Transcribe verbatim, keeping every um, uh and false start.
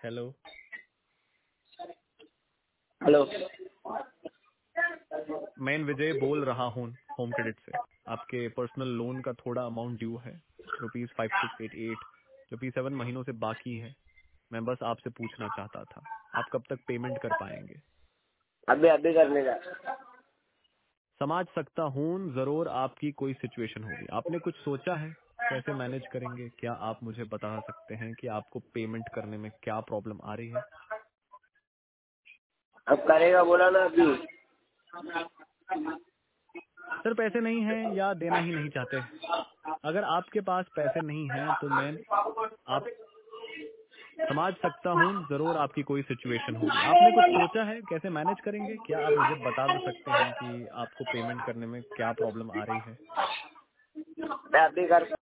Hello. Hello. मैं विजय बोल रहा हूँ होम क्रेडिट से। आपके पर्सनल लोन का थोड़ा अमाउंट ड्यू है, rupees five six eight eight जो कि सेवन महीनों से बाकी है। मैं बस आपसे पूछना चाहता था, आप कब तक पेमेंट कर पाएंगे? अभी अभी करने का। समझ सकता हूँ, जरूर आपकी कोई सिचुएशन होगी। आपने कुछ सोचा है कैसे मैनेज करेंगे? क्या आप मुझे बता सकते हैं कि आपको पेमेंट करने में क्या प्रॉब्लम आ रही है? अब करेगा बोला ना अभी। सर पैसे नहीं हैं या देना ही नहीं चाहते? अगर आपके पास पैसे नहीं हैं तो मैं आप समझ सकता हूँ, जरूर आपकी कोई सिचुएशन होगी। आपने कुछ सोचा है कैसे मैनेज करेंगे? क्या आप मुझे बता सकते हैं कि आपको पेमेंट करने में क्या प्रॉब्लम आ रही है? मैं अभी कर